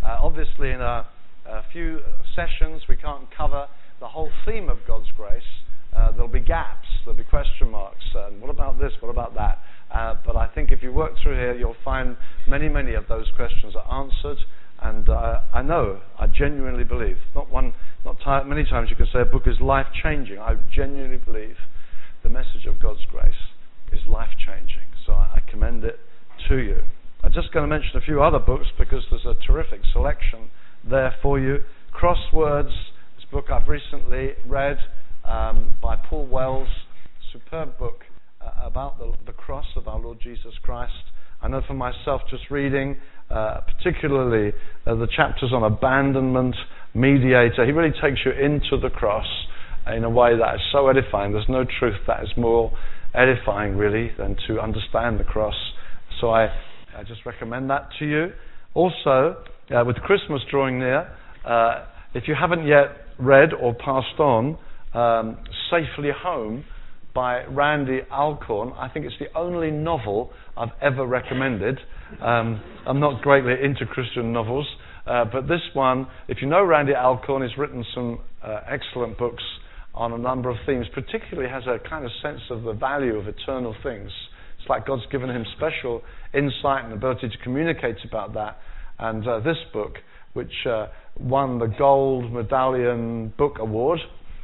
Obviously, in a few sessions, we can't cover the whole theme of God's grace. There'll be gaps, there'll be question marks. What about this? What about that? But I think if you work through here, you'll find many of those questions are answered. And I genuinely believe, many times you can say a book is life-changing. I genuinely believe the message of God's grace is life-changing. So I commend it to you. I'm just going to mention a few other books because there's a terrific selection there for you. Crosswords, this book I've recently read by Paul Wells, superb book about the cross of our Lord Jesus Christ. I know for myself, just reading, particularly the chapters on abandonment, mediator, he really takes you into the cross in a way that is so edifying. There's no truth that is more edifying, really, than to understand the cross. So I just recommend that to you. Also, with Christmas drawing near, if you haven't yet read or passed on Safely Home by Randy Alcorn, I think it's the only novel I've ever recommended. I'm not greatly into Christian novels, but this one, if you know Randy Alcorn, he's written some excellent books on a number of themes, particularly has a kind of sense of the value of eternal things. It's like God's given him special insight and ability to communicate about that. And this book, which won the Gold Medallion Book Award,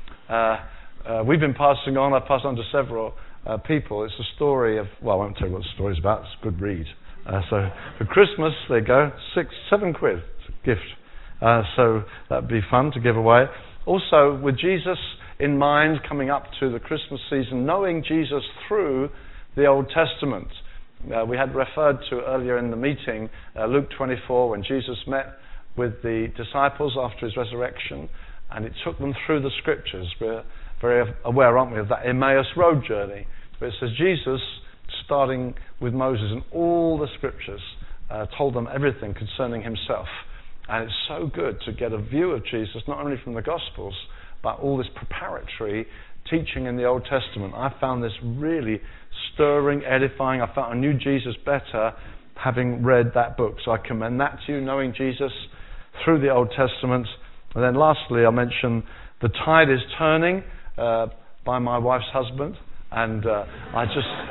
we've been passing on. I've passed on to several people. It's a story of, well, I won't tell you what the story's about. It's a good read. So for Christmas, there you go, £7. It's a gift. So that'd be fun to give away. Also, with Jesus in mind, coming up to the Christmas season, knowing Jesus through the Old Testament. We had referred to earlier in the meeting Luke 24, when Jesus met with the disciples after his resurrection, and it took them through the scriptures. We're very aware, aren't we, of that Emmaus Road journey, where it says Jesus, starting with Moses and all the scriptures, told them everything concerning himself. And it's so good to get a view of Jesus, not only from the Gospels, but all this preparatory teaching in the Old Testament. I found this really stirring, edifying. I felt I knew Jesus better having read that book. So I commend that to you, knowing Jesus through the Old Testament. And then lastly, I mentioned The Tide is Turning by my wife's husband. And I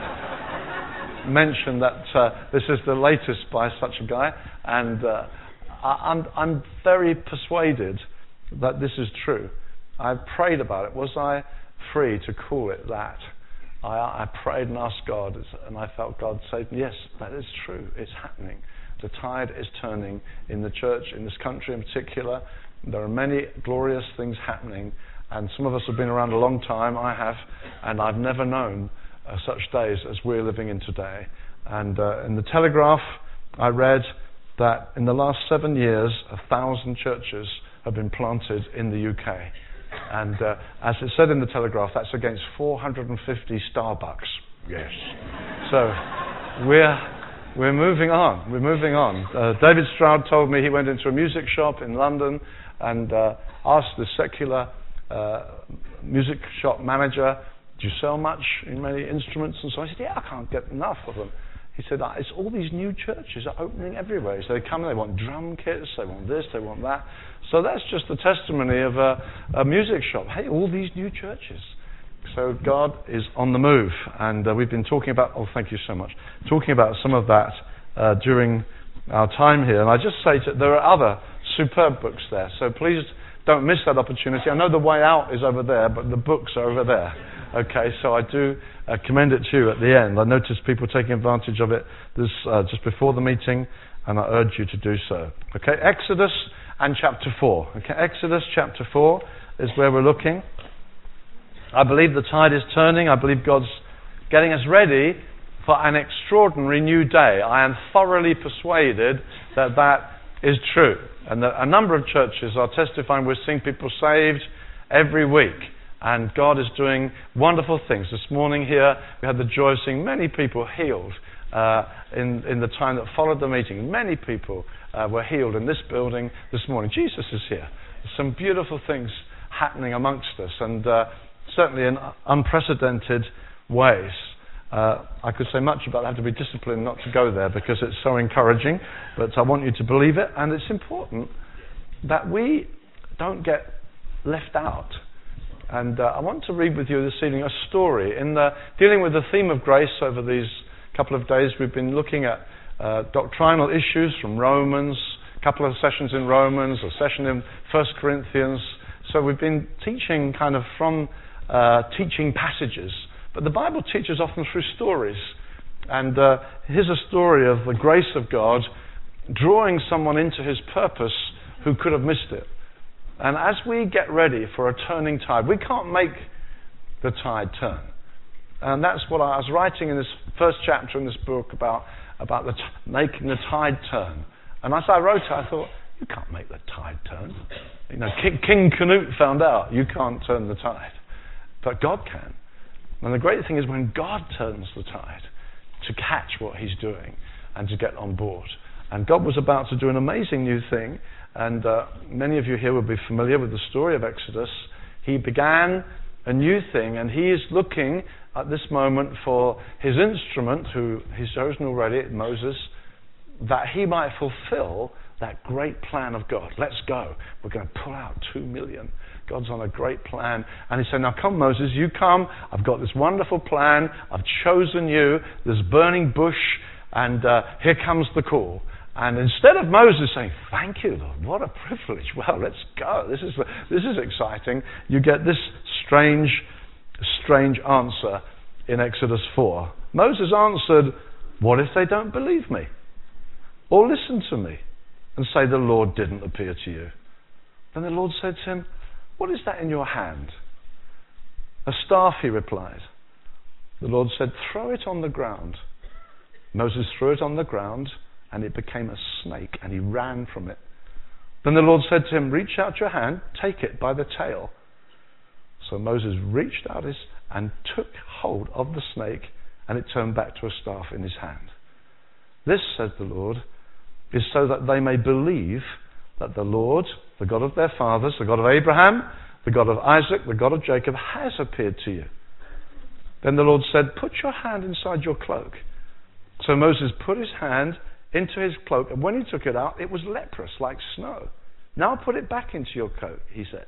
just mentioned that this is the latest by such a guy. And I'm very persuaded that this is true. I prayed about it. Was I free to call it that? I prayed and asked God, and I felt God say, yes, that is true. It's happening. The tide is turning in the church, in this country in particular. There are many glorious things happening, and some of us have been around a long time. I have, and I've never known such days as we're living in today. And in the Telegraph, I read that in the last 7 years, 1,000 churches have been planted in the UK. And as it said in the Telegraph, that's against 450 Starbucks. Yes. So we're moving on. We're moving on. David Stroud told me he went into a music shop in London and asked the secular music shop manager, "Do you sell much in many instruments?" And so I said, "Yeah, I can't get enough of them." He said, "It's all these new churches are opening everywhere." So they come and they want drum kits, they want this, they want that. So that's just the testimony of a music shop. Hey, all these new churches. So God is on the move. And we've been talking about, thank you so much, talking about some of that during our time here. And I just say there are other superb books there. So please don't miss that opportunity. I know the way out is over there, but the books are over there. Okay, so I do commend it to you at the end. I noticed people taking advantage of it just before the meeting, and I urge you to do so. Okay, Exodus and chapter 4. Okay, Exodus chapter 4 is where we're looking. I believe the tide is turning. I believe God's getting us ready for an extraordinary new day. I am thoroughly persuaded that that is true. And that a number of churches are testifying we're seeing people saved every week. And God is doing wonderful things. This morning here, we had the joy of seeing many people healed in the time that followed the meeting. Many people were healed in this building this morning. Jesus is here. There's some beautiful things happening amongst us, and certainly in unprecedented ways. I could say much about that, to be disciplined not to go there because it's so encouraging, but I want you to believe it, and it's important that we don't get left out. And I want to read with you this evening a story. In dealing with the theme of grace over these couple of days, we've been looking at doctrinal issues from Romans, a couple of sessions in Romans, a session in 1 Corinthians. So we've been teaching kind of from teaching passages. But the Bible teaches often through stories. And here's a story of the grace of God drawing someone into his purpose who could have missed it. And as we get ready for a turning tide, we can't make the tide turn. And that's what I was writing in this first chapter in this book about making the tide turn. And as I wrote it, I thought, you can't make the tide turn. You know, King Canute found out you can't turn the tide. But God can. And the great thing is when God turns the tide to catch what he's doing and to get on board. And God was about to do an amazing new thing. And many of you here will be familiar with the story of Exodus. He began a new thing, and he is looking at this moment for his instrument, who he's chosen already, Moses, that he might fulfill that great plan of God. Let's go. We're going to pull out 2 million. God's on a great plan. And he said, now come, Moses, you come. I've got this wonderful plan. I've chosen you. There's a burning bush, and here comes the call. And instead of Moses saying, thank you, Lord, what a privilege. Well, let's go. This is exciting. You get this strange answer in Exodus 4. Moses answered, what if they don't believe me? Or listen to me and say the Lord didn't appear to you? Then the Lord said to him, what is that in your hand? A staff, he replied. The Lord said, throw it on the ground. Moses threw it on the ground, and it became a snake, and he ran from it. Then the Lord said to him, reach out your hand, take it by the tail. So Moses reached out and took hold of the snake, and it turned back to a staff in his hand. This, says the Lord, is so that they may believe that the Lord, the God of their fathers, the God of Abraham, the God of Isaac, the God of Jacob, has appeared to you. Then the Lord said, put your hand inside your cloak. So Moses put his hand into his cloak, and when he took it out, it was leprous, like snow. Now put it back into your coat, he said.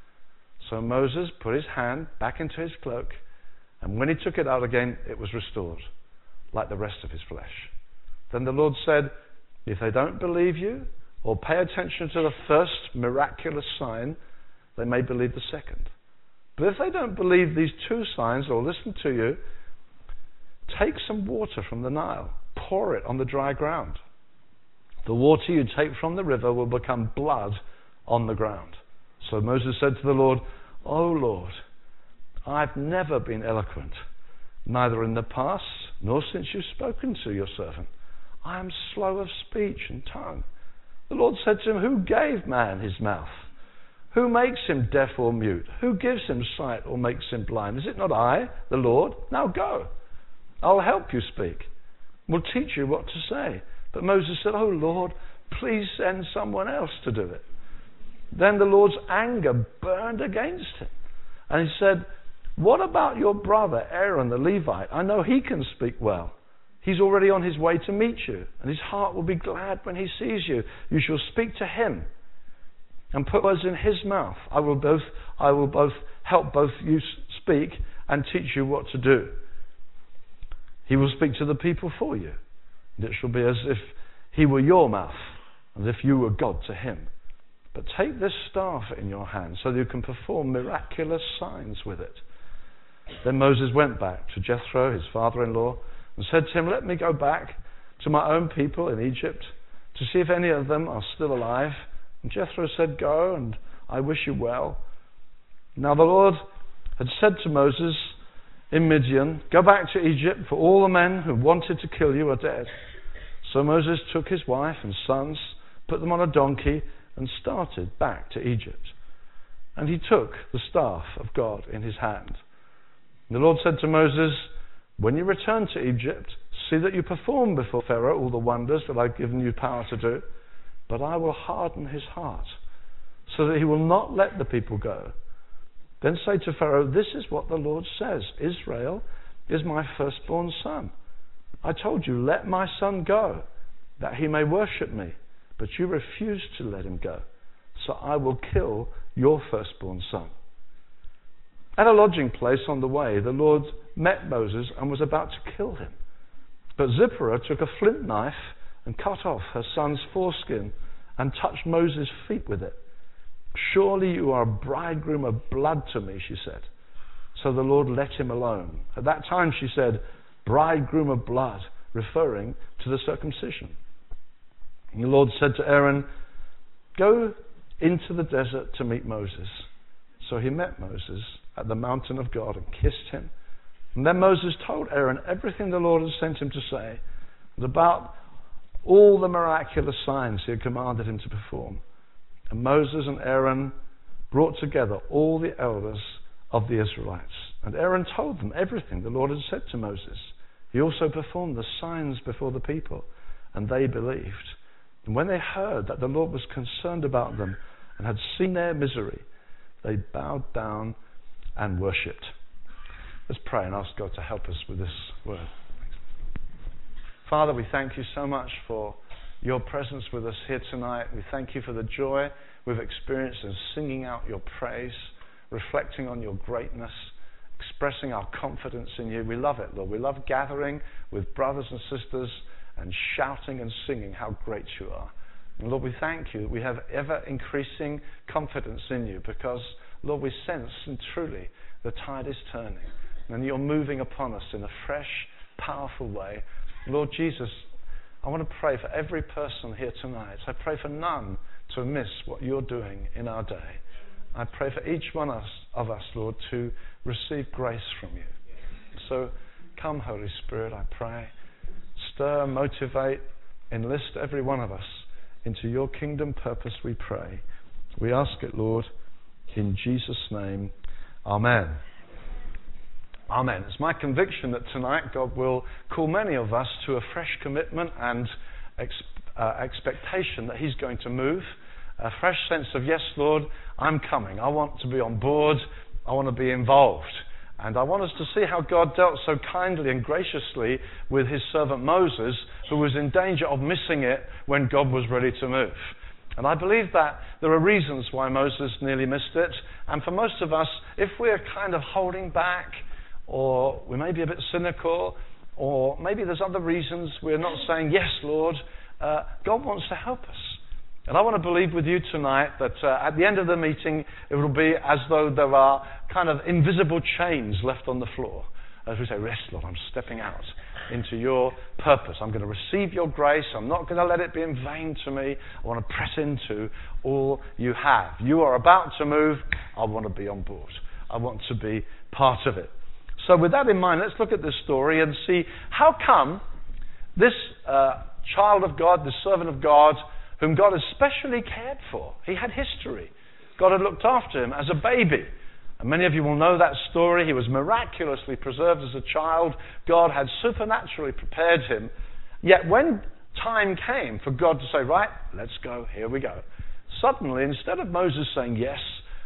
So Moses put his hand back into his cloak, and when he took it out again, it was restored, like the rest of his flesh. Then the Lord said, if they don't believe you, or pay attention to the first miraculous sign, they may believe the second. But if they don't believe these 2 signs, or listen to you, take some water from the Nile, pour it on the dry ground. The water you take from the river will become blood on the ground. So Moses said to the Lord, O Lord, I've never been eloquent, neither in the past, nor since you've spoken to your servant. I am slow of speech and tongue. The Lord said to him, who gave man his mouth? Who makes him deaf or mute? Who gives him sight or makes him blind? Is it not I, the Lord? Now go. I'll help you speak. We'll teach you what to say. But Moses said, oh Lord, please send someone else to do it. Then the Lord's anger burned against him. And he said, what about your brother Aaron the Levite? I know he can speak well. He's already on his way to meet you, and his heart will be glad when he sees you. You shall speak to him and put words in his mouth. I will both help both you speak and teach you what to do. He will speak to the people for you. And it shall be as if he were your mouth, as if you were God to him. But take this staff in your hand so that you can perform miraculous signs with it. Then Moses went back to Jethro, his father-in-law, and said to him, let me go back to my own people in Egypt to see if any of them are still alive. And Jethro said, go, and I wish you well. Now the Lord had said to Moses in Midian, go back to Egypt, for all the men who wanted to kill you are dead. So Moses took his wife and sons, put them on a donkey, and started back to Egypt. And he took the staff of God in his hand. And the Lord said to Moses, when you return to Egypt, see that you perform before Pharaoh all the wonders that I've given you power to do, but I will harden his heart, so that he will not let the people go. Then say to Pharaoh, this is what the Lord says, Israel is my firstborn son. I told you, let my son go, that he may worship me. But you refused to let him go. So I will kill your firstborn son." At a lodging place on the way, the Lord met Moses and was about to kill him. But Zipporah took a flint knife and cut off her son's foreskin and touched Moses' feet with it. "Surely you are a bridegroom of blood to me," she said. So the Lord let him alone. At that time she said, "Bridegroom of blood," referring to the circumcision. And the Lord said to Aaron, "Go into the desert to meet Moses." So he met Moses at the mountain of God and kissed him. And then Moses told Aaron everything the Lord had sent him to say, and about all the miraculous signs he had commanded him to perform. And Moses and Aaron brought together all the elders of the Israelites. And Aaron told them everything the Lord had said to Moses. He also performed the signs before the people, and they believed. And when they heard that the Lord was concerned about them and had seen their misery, they bowed down and worshipped. Let's pray and ask God to help us with this word. Father, we thank you so much for your presence with us here tonight. We thank you for the joy we've experienced in singing out your praise, reflecting on your greatness, expressing our confidence in you. We love it, Lord. We love gathering with brothers and sisters and shouting and singing how great you are. And Lord, we thank you that we have ever increasing confidence in you because, Lord, we sense and truly the tide is turning and you're moving upon us in a fresh, powerful way. Lord Jesus, I want to pray for every person here tonight. I pray for none to miss what you're doing in our day. I pray for each one of us, Lord, to receive grace from you. So come, Holy Spirit, I pray. Stir, motivate, enlist every one of us into your kingdom purpose, we pray. We ask it, Lord, in Jesus' name. Amen. Amen. It's my conviction that tonight God will call many of us to a fresh commitment and expectation that he's going to move. A fresh sense of, yes, Lord, I'm coming. I want to be on board. I want to be involved. And I want us to see how God dealt so kindly and graciously with his servant Moses, who was in danger of missing it when God was ready to move. And I believe that there are reasons why Moses nearly missed it. And for most of us, if we're kind of holding back, or we may be a bit cynical, or maybe there's other reasons we're not saying, yes, Lord, God wants to help us. And I want to believe with you tonight that at the end of the meeting, it will be as though there are kind of invisible chains left on the floor. As we say, yes, Lord, I'm stepping out into your purpose. I'm going to receive your grace. I'm not going to let it be in vain to me. I want to press into all you have. You are about to move. I want to be on board. I want to be part of it. So with that in mind, let's look at this story and see how come this child of God, this servant of God, whom God especially cared for. He had history. God had looked after him as a baby. And many of you will know that story. He was miraculously preserved as a child. God had supernaturally prepared him. Yet when time came for God to say, right, let's go, here we go. Suddenly, instead of Moses saying yes,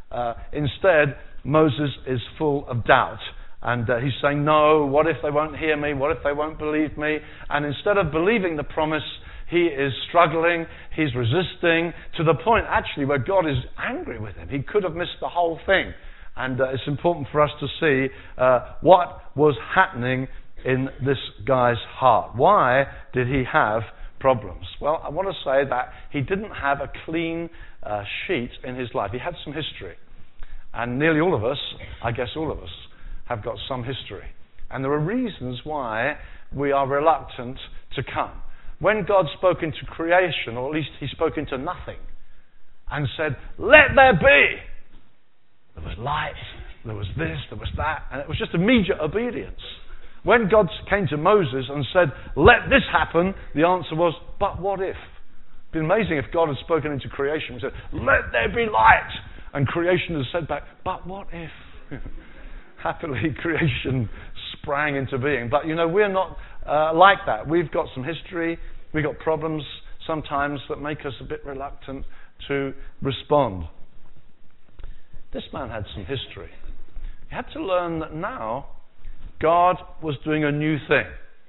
instead, Moses is full of doubt. And he's saying, no, what if they won't hear me? What if they won't believe me? And instead of believing the promise, he is struggling, he's resisting, to the point actually where God is angry with him. He could have missed the whole thing. And it's important for us to see what was happening in this guy's heart. Why did he have problems? Well, I want to say that he didn't have a clean sheet in his life. He had some history. And nearly all of us, I guess all of us, have got some history. And there are reasons why we are reluctant to come. When God spoke into creation, or at least he spoke into nothing, and said, let there be, there was light, there was this, there was that, and it was just immediate obedience. When God came to Moses and said, let this happen, the answer was, but what if? It would be amazing if God had spoken into creation and said, let there be light, and creation has said back, but what if? Happily, creation sprang into being. But, we're not like that. We've got some history. We've got problems sometimes that make us a bit reluctant to respond. This man had some history. He had to learn that now God was doing a new thing.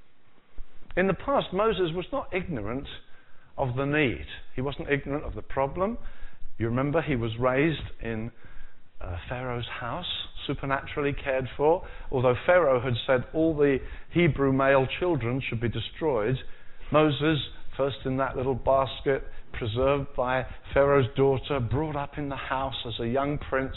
In the past, Moses was not ignorant of the need. He wasn't ignorant of the problem. You remember he was raised in Pharaoh's house, supernaturally cared for. Although Pharaoh had said all the Hebrew male children should be destroyed, Moses, first in that little basket, preserved by Pharaoh's daughter, brought up in the house as a young prince,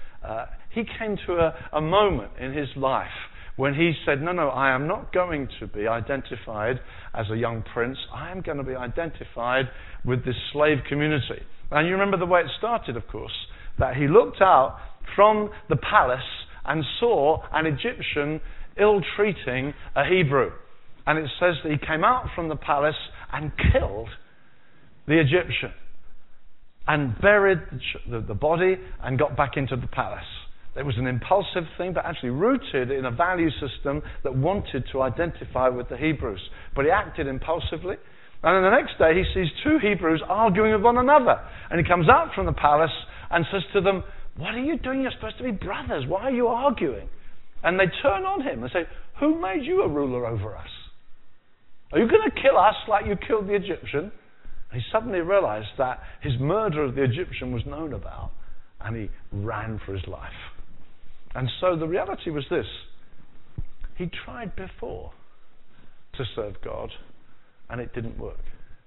he came to a moment in his life when he said, no, I am not going to be identified as a young prince. I am going to be identified with this slave community. And you remember the way it started, of course, that he looked out from the palace and saw an Egyptian ill-treating a Hebrew. And it says that he came out from the palace and killed the Egyptian and buried the body and got back into the palace. It was an impulsive thing, but actually rooted in a value system that wanted to identify with the Hebrews. But he acted impulsively. And then the next day he sees two Hebrews arguing with one another. And he comes out from the palace and says to them, what are you doing? You're supposed to be brothers. Why are you arguing? And they turn on him and say, who made you a ruler over us? Are you going to kill us like you killed the Egyptian? And he suddenly realized that his murder of the Egyptian was known about. And he ran for his life. And so the reality was this. He tried before to serve God, and it didn't work.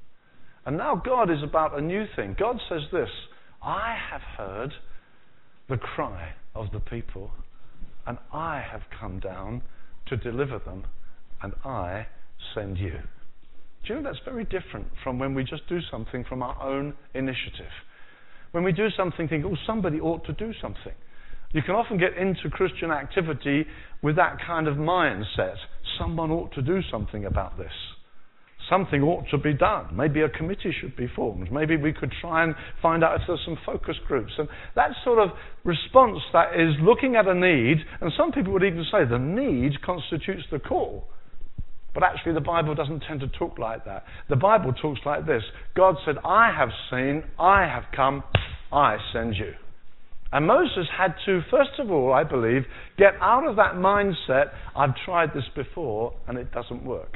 And now God is about a new thing. God says this, I have heard the cry of the people, and I have come down to deliver them, and I send you. Do you know that's very different from when we just do something from our own initiative? When we do something, think, somebody ought to do something. You can often get into Christian activity with that kind of mindset. Someone ought to do something about this. Something ought to be done. Maybe a committee should be formed. Maybe we could try and find out if there's some focus groups. And that sort of response that is looking at a need, and some people would even say the need constitutes the call. But actually the Bible doesn't tend to talk like that. The Bible talks like this. God said, I have seen, I have come, I send you. And Moses had to, first of all, I believe, get out of that mindset, I've tried this before and it doesn't work.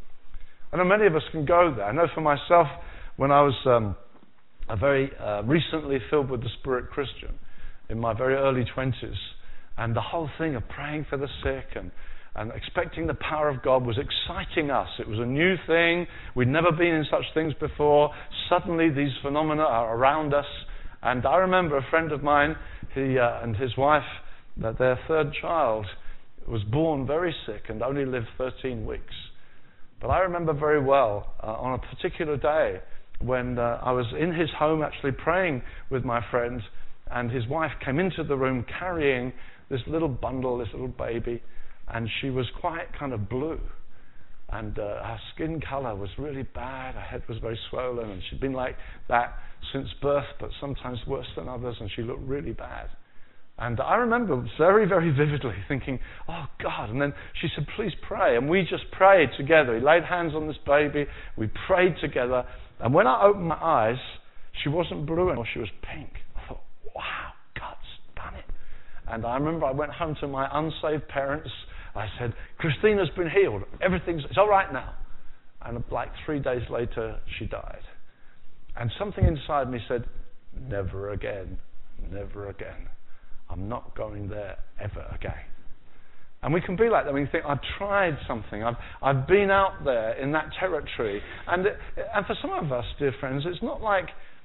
I know many of us can go there. I know for myself, when I was a very recently filled with the Spirit Christian, in my very early 20s, and the whole thing of praying for the sick and expecting the power of God was exciting us. It was a new thing. We'd never been in such things before. Suddenly these phenomena are around us. And I remember a friend of mine, he and his wife, that their third child was born very sick and only lived 13 weeks. But I remember very well on a particular day when I was in his home actually praying with my friend, and his wife came into the room carrying this little bundle, this little baby, and she was quite kind of blue. And her skin colour was really bad, her head was very swollen, and she'd been like that since birth, but sometimes worse than others, and she looked really bad. And I remember very, very vividly thinking, oh God, and then she said, please pray, and we just prayed together. We laid hands on this baby, we prayed together, and when I opened my eyes, she wasn't blue anymore, she was pink. I thought, wow, God's done it. And I remember I went home to my unsaved parents. I said, Christina's been healed. It's all right now. And like 3 days later, she died. And something inside me said, never again, never again. I'm not going there ever again. And we can be like that. We can think, I've tried something. I've been out there in that territory. And for some of us, dear friends, it's not like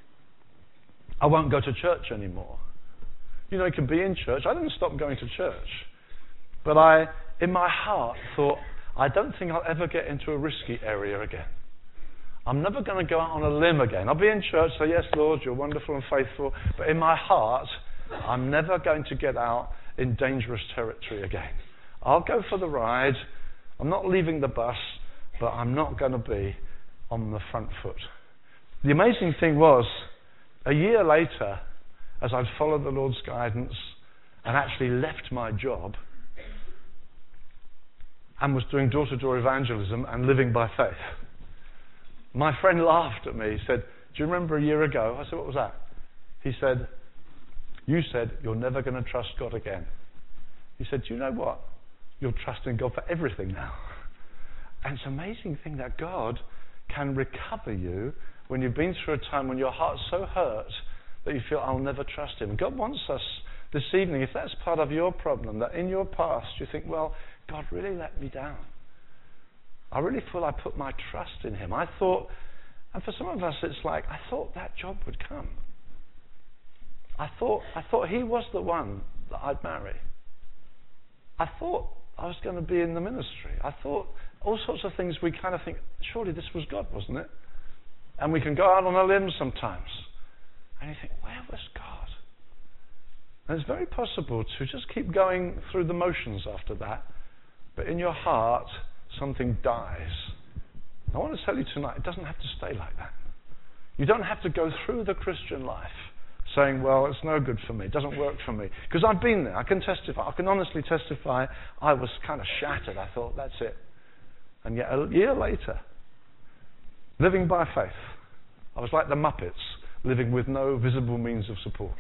I won't go to church anymore. You know, you can be in church. I didn't stop going to church. But I, in my heart, thought, I don't think I'll ever get into a risky area again. I'm never going to go out on a limb again. I'll be in church, say, yes, Lord, you're wonderful and faithful. But in my heart, I'm never going to get out in dangerous territory again. I'll go for the ride. I'm not leaving the bus, but I'm not going to be on the front foot. The amazing thing was, a year later, as I'd followed the Lord's guidance and actually left my job and was doing door-to-door evangelism and living by faith, my friend laughed at me. He said, do you remember a year ago? I said, what was that? He said, you said you're never going to trust God again. He said, do you know what? you're trusting God for everything now. And it's an amazing thing that God can recover you when you've been through a time when your heart's so hurt that you feel, I'll never trust him. God wants us this evening, if that's part of your problem, that in your past you think, well, God really let me down. I really feel I put my trust in him. I thought, and for some of us it's like, I thought that job would come. I thought he was the one that I'd marry. I thought I was going to be in the ministry. I thought all sorts of things we kind of think, surely this was God, wasn't it? And we can go out on a limb sometimes. And you think, where was God? And it's very possible to just keep going through the motions after that. But in your heart, something dies. I want to tell you tonight, it doesn't have to stay like that. You don't have to go through the Christian life saying, well, it's no good for me, it doesn't work for me. Because I've been there, I can testify, I can honestly testify, I was kind of shattered. I thought, that's it. And yet a year later, living by faith, I was like the Muppets, living with no visible means of support.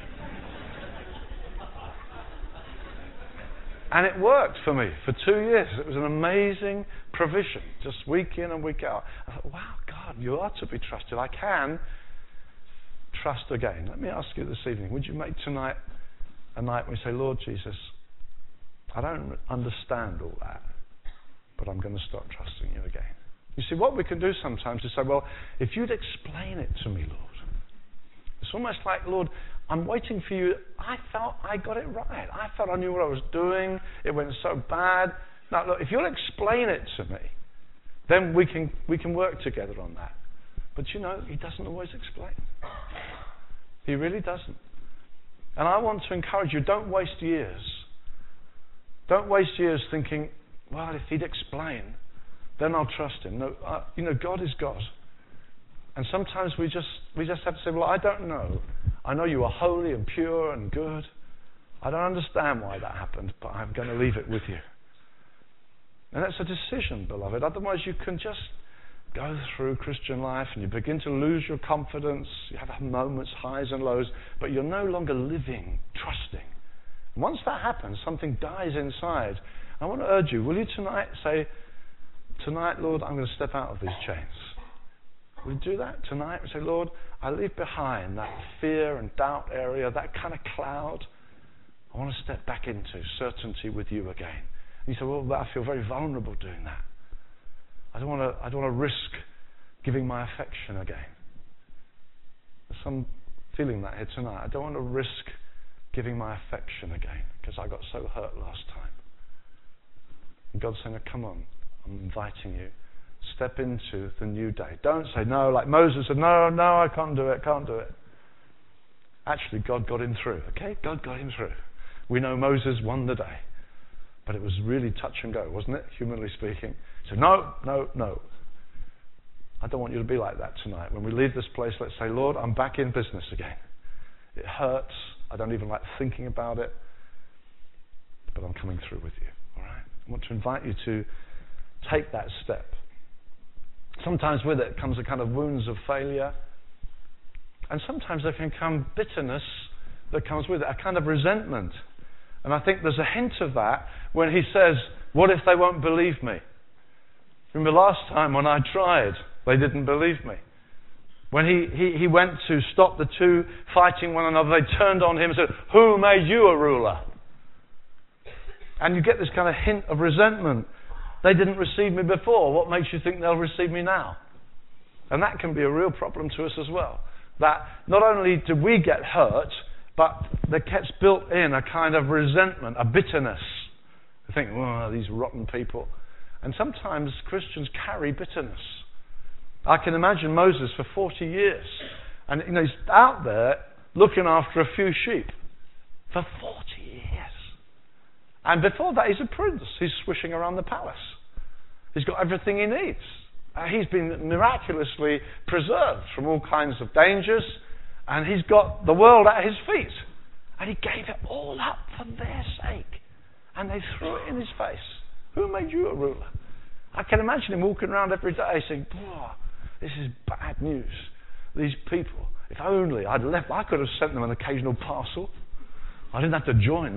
And it worked for me for 2 years. It was an amazing provision, just week in and week out. I thought, wow, God, you are to be trusted. I can trust again. Let me ask you this evening, would you make tonight a night when you say, Lord Jesus, I don't understand all that, but I'm going to start trusting you again. You see, what we can do sometimes is say, well, if you'd explain it to me, Lord. It's almost like, Lord, I'm waiting for you. I felt I got it right. I felt I knew what I was doing. It went so bad. Now, look, if you'll explain it to me, then we can work together on that. But you know, he doesn't always explain. He really doesn't. And I want to encourage you, don't waste years. Don't waste years thinking, well, if he'd explain, then I'll trust him. No, God is God. And sometimes we just have to say, well, I don't know. I know you are holy and pure and good. I don't understand why that happened, but I'm going to leave it with you. And that's a decision, beloved. Otherwise you can just go through Christian life and you begin to lose your confidence. You have moments, highs and lows, but you're no longer living, trusting. And once that happens, something dies inside. I want to urge you, will you tonight say, tonight, Lord, I'm going to step out of these chains. Will you do that tonight? We say, Lord, I leave behind that fear and doubt area, that kind of cloud. I want to step back into certainty with you again. And you say, well, I feel very vulnerable doing that. I don't want to risk giving my affection again. There's some feeling that here tonight. I don't want to risk giving my affection again because I got so hurt last time. And God's saying, come on, I'm inviting you. Step into the new day. Don't say no, like Moses said, no, I can't do it. Actually, God got him through, okay? God got him through. We know Moses won the day. But it was really touch and go, wasn't it? Humanly speaking. So no. I don't want you to be like that tonight. When we leave this place, let's say, Lord, I'm back in business again. It hurts. I don't even like thinking about it. But I'm coming through with you. All right? I want to invite you to take that step. Sometimes with it comes a kind of wounds of failure. And sometimes there can come bitterness that comes with it, a kind of resentment. And I think there's a hint of that when he says, what if they won't believe me? Remember last time when I tried, they didn't believe me. When he went to stop the two fighting one another, they turned on him and said, who made you a ruler? And you get this kind of hint of resentment. They didn't receive me before. What makes you think they'll receive me now? And that can be a real problem to us as well. That not only do we get hurt, but there gets built in a kind of resentment, a bitterness. I think, oh, these rotten people. And sometimes Christians carry bitterness. I can imagine Moses for 40 years. And he's out there looking after a few sheep. For 40 years. And before that, he's a prince. He's swishing around the palace. He's got everything he needs. He's been miraculously preserved from all kinds of dangers. And he's got the world at his feet. And he gave it all up for their sake. And they threw it in his face. Who made you a ruler? I can imagine him walking around every day saying, this is bad news. These people, if only I'd left, I could have sent them an occasional parcel. I didn't have to join them.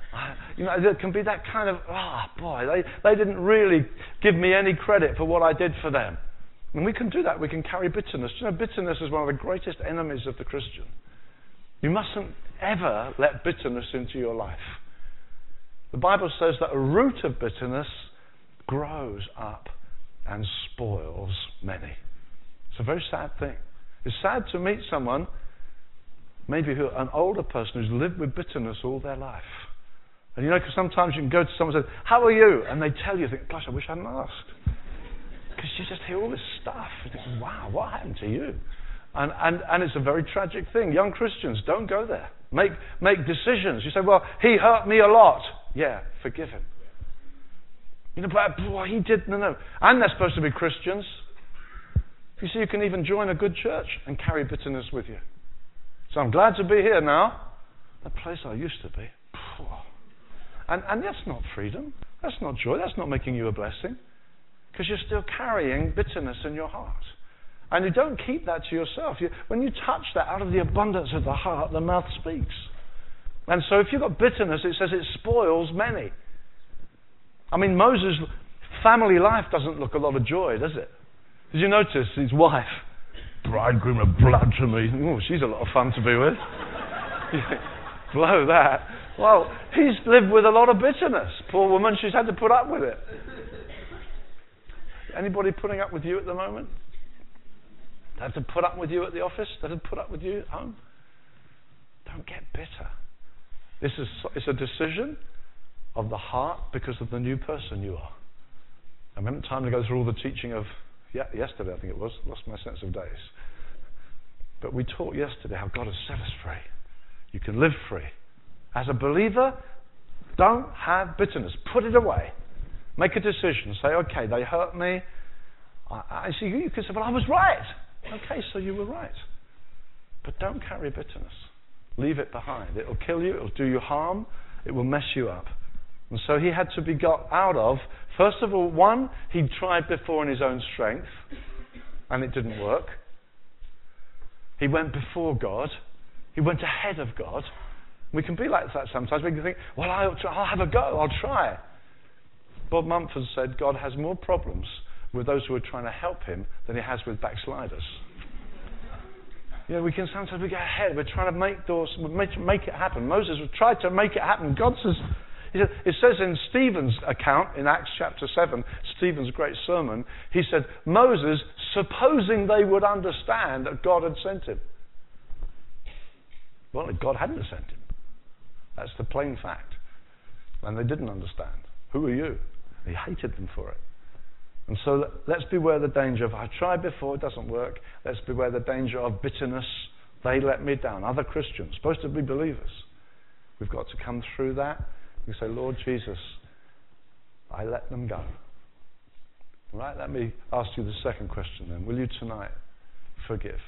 There can be that kind of, they didn't really give me any credit for what I did for them. And we can do that. We can carry bitterness. Bitterness is one of the greatest enemies of the Christian. You mustn't ever let bitterness into your life. The Bible says that a root of bitterness grows up and spoils many. It's a very sad thing. It's sad to meet someone, maybe an older person who's lived with bitterness all their life. And because sometimes you can go to someone and say, "How are you?" And they tell you, think, "Gosh, I wish I hadn't asked." Because you just hear all this stuff. You think, "Wow, what happened to you?" And it's a very tragic thing. Young Christians, don't go there. Make decisions. You say, "Well, he hurt me a lot." Yeah, forgive him. But he did, no. And they're supposed to be Christians. You see, you can even join a good church and carry bitterness with you. So I'm glad to be here now. The place I used to be. And that's not freedom. That's not joy. That's not making you a blessing. Because you're still carrying bitterness in your heart. And you don't keep that to yourself. When you touch that, out of the abundance of the heart, the mouth speaks. And so if you've got bitterness, it says it spoils many. I mean, Moses' family life doesn't look a lot of joy, does it? Did you notice his wife? "Bridegroom of blood to me." Oh, she's a lot of fun to be with. Blow that. Well, he's lived with a lot of bitterness. Poor woman, she's had to put up with it. Anybody putting up with you at the moment? They have to put up with you at the office? They have to put up with you at home? Don't get bitter. It's a decision of the heart because of the new person you are. I haven't time to go through all the teaching of yesterday, I think it was. Lost my sense of days. But we taught yesterday how God has set us free. You can live free. As a believer, don't have bitterness. Put it away. Make a decision. Say, "Okay, they hurt me." I see you can say, "Well, I was right." Okay, so you were right. But don't carry bitterness. Leave it behind. It'll kill you. It'll do you harm. It will mess you up. And so he had to be got out of, first of all, one, he'd tried before in his own strength, and it didn't work. He went before God. He went ahead of God. We can be like that sometimes. We can think, "Well, I'll have a go. I'll try." Bob Mumford said God has more problems with those who are trying to help him than he has with backsliders. We can sometimes we get ahead. We're trying to make it happen. Moses tried to make it happen. God says, it says in Stephen's account in Acts chapter 7, Stephen's great sermon, he said, Moses, supposing they would understand that God had sent him. Well, God hadn't sent him. That's the plain fact. And they didn't understand. Who are you? He hated them for it. And so let's beware the danger of, I tried before, it doesn't work. Let's beware the danger of bitterness. They let me down. Other Christians, supposed to be believers. We've got to come through that. We say, Lord Jesus, I let them go. Right? Let me ask you the second question then. Will you tonight forgive?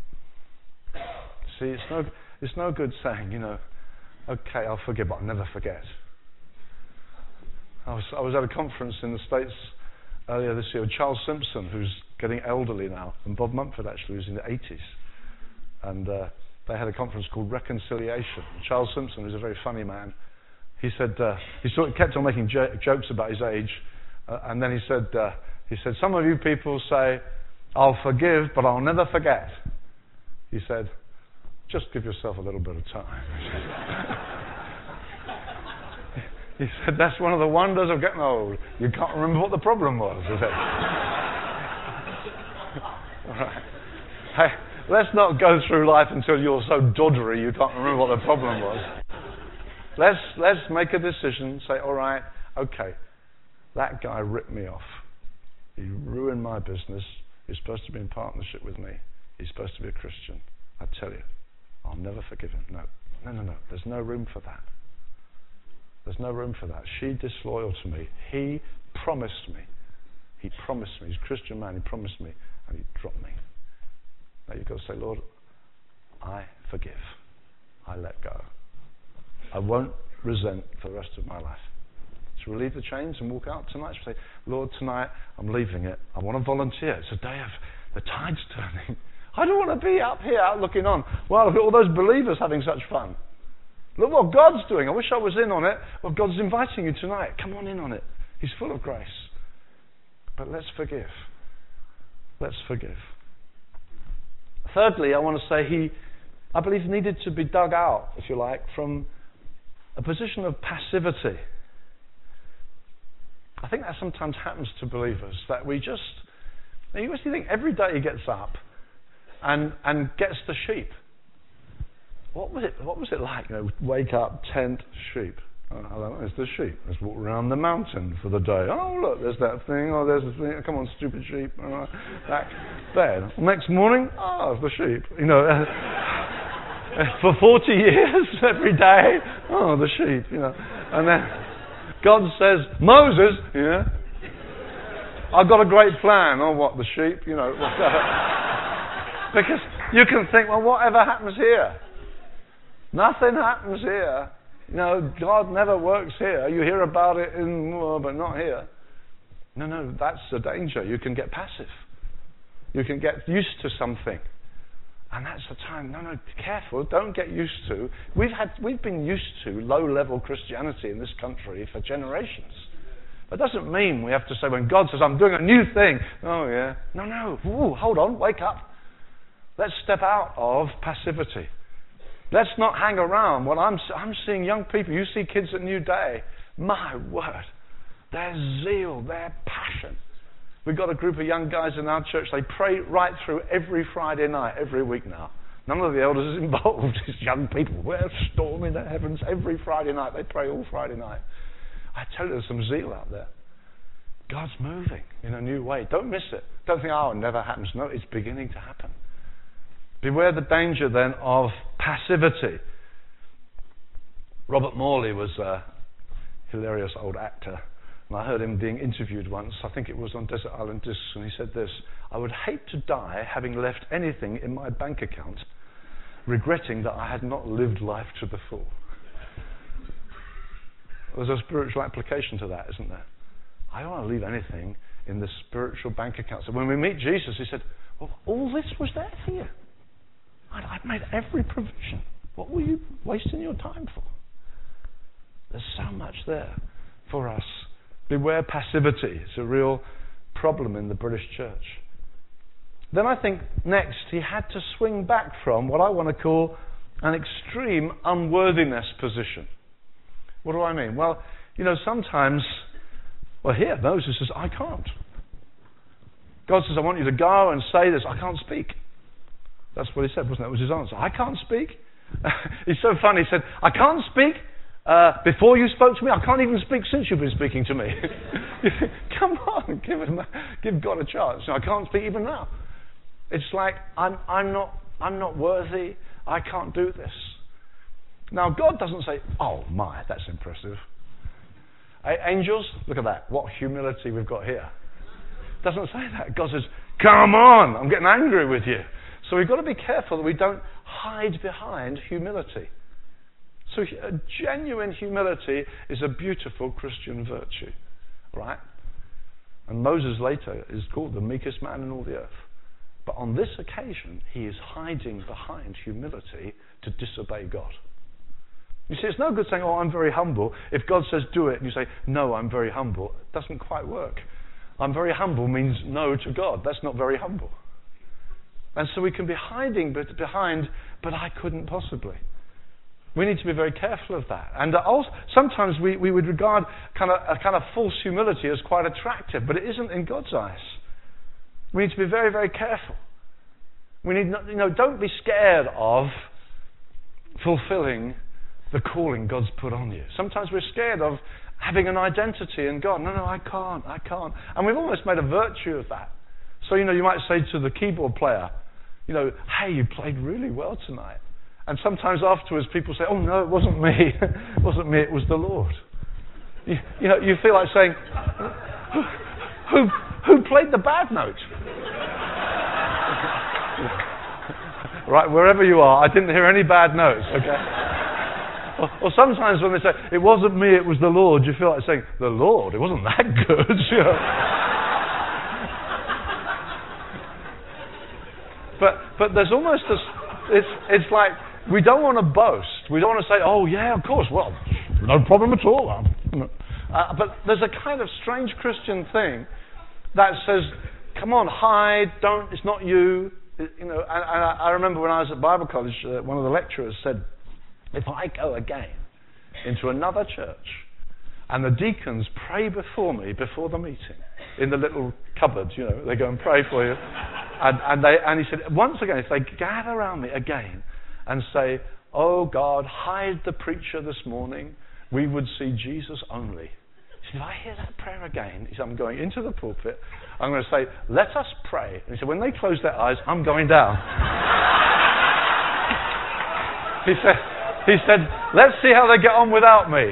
See, it's no good saying, okay, I'll forgive, but I'll never forget. I was at a conference in the States earlier this year with Charles Simpson, who's getting elderly now, and Bob Mumford actually was in the 80s. And they had a conference called Reconciliation. Charles Simpson, who's a very funny man, he said, he kept on making jokes about his age, and then he said, some of you people say, I'll forgive, but I'll never forget. He said, just give yourself a little bit of time. He said, that's one of the wonders of getting old. You can't remember what the problem was, is it? All right. Hey, let's not go through life until you're so doddery you can't remember what the problem was. Let's make a decision, say, all right, okay, that guy ripped me off. He ruined my business. He's supposed to be in partnership with me. He's supposed to be a Christian. I tell you, I'll never forgive him. No. There's no room for that. There's no room for that. She disloyal to me. He promised me. He's a Christian man. He promised me, and he dropped me. Now you've got to say, Lord, I forgive. I let go. I won't resent for the rest of my life. So relieve the chains and walk out tonight. Say, Lord, tonight I'm leaving it. I want to volunteer. It's a day of the tide's turning. I don't want to be up here out looking on. Well, look at all those believers having such fun. Look what God's doing. I wish I was in on it. Well, God's inviting you tonight. Come on in on it. He's full of grace. But let's forgive. Let's forgive. Thirdly, I want to say I believe, needed to be dug out, if you like, from a position of passivity. I think that sometimes happens to believers, that you actually think every day he gets up and gets the sheep. What was it like? Wake up, tent, sheep. I don't know, it's the sheep. Let's walk around the mountain for the day. Oh, look, there's that thing. Oh, there's the thing. Come on, stupid sheep. Back bed. Next morning, it's the sheep. For 40 years, every day, the sheep. And then God says, Moses, I've got a great plan. Oh, what, the sheep? Because you can think, well, whatever happens here? Nothing happens here. God never works here. You hear about it but not here. No, that's the danger. You can get passive. You can get used to something. And that's the time. No, be careful. Don't get used to. We've been used to low-level Christianity in this country for generations. That doesn't mean we have to say, when God says, I'm doing a new thing. Oh, yeah. No. Ooh, hold on. Wake up. Let's step out of passivity. Let's not hang around. I'm seeing young people. You see kids at New Day. My word. Their zeal, their passion. We've got a group of young guys in our church. They pray right through every Friday night, every week now. None of the elders is involved. It's young people. We're storming the heavens every Friday night. They pray all Friday night. I tell you, there's some zeal out there. God's moving in a new way. Don't miss it. Don't think, it never happens. No, it's beginning to happen. Beware the danger then of passivity. Robert Morley was a hilarious old actor. And I heard him being interviewed once, I think it was on Desert Island Discs, and he said this: I would hate to die having left anything in my bank account, regretting that I had not lived life to the full. There's a spiritual application to that, isn't there? I don't want to leave anything in the spiritual bank account. So when we meet Jesus, he said, well, all this was there for you. I've made every provision. What were you wasting your time for? There's so much there for us. Beware passivity. It's a real problem in the British church. Then I think next he had to swing back from what I want to call an extreme unworthiness position. What do I mean? Well, sometimes, here Moses says, I can't. God says, I want you to go and say this. I can't speak. That's what he said, wasn't it? That was his answer. I can't speak. He's so funny. He said, I can't speak before you spoke to me. I can't even speak since you've been speaking to me. You think, come on, give God a chance. I can't speak even now. It's like, I'm not worthy. I can't do this. Now, God doesn't say, oh my, that's impressive. Angels, look at that. What humility we've got here. Doesn't say that. God says, come on, I'm getting angry with you. So we've got to be careful that we don't hide behind humility. So genuine humility is a beautiful Christian virtue, right? And Moses later is called the meekest man in all the earth. But on this occasion, he is hiding behind humility to disobey God. You see, it's no good saying, I'm very humble. If God says do it, and you say, no, I'm very humble, it doesn't quite work. I'm very humble means no to God. That's not very humble. And so we can be hiding behind, but I couldn't possibly. We need to be very careful of that. And also, sometimes we would regard a kind of false humility as quite attractive, but it isn't in God's eyes. We need to be very, very careful. We need not, don't be scared of fulfilling the calling God's put on you. Sometimes we're scared of having an identity in God. No, I can't. And we've almost made a virtue of that. So, you might say to the keyboard player, hey, you played really well tonight. And sometimes afterwards people say, oh no, it wasn't me. It wasn't me, it was the Lord. You feel like saying, who played the bad note? Right, wherever you are, I didn't hear any bad notes, okay? Or sometimes when they say, it wasn't me, it was the Lord, you feel like saying, the Lord? It wasn't that good. But there's almost it's like we don't want to boast. We don't want to say, oh, yeah, of course, well, no problem at all. But there's a kind of strange Christian thing that says, come on, hide, don't, it's not you. You know, and I remember when I was at Bible college, one of the lecturers said, if I go again into another church and the deacons pray before me before the meeting in the little cupboards, you know, they go and pray for you, and he said, once again, if they gather around me again and say, oh God, hide the preacher this morning, we would see Jesus only. He said, if I hear that prayer again, he said, I'm going into the pulpit, I'm going to say, let us pray. And he said, when they close their eyes, I'm going down. He said, let's see how they get on without me.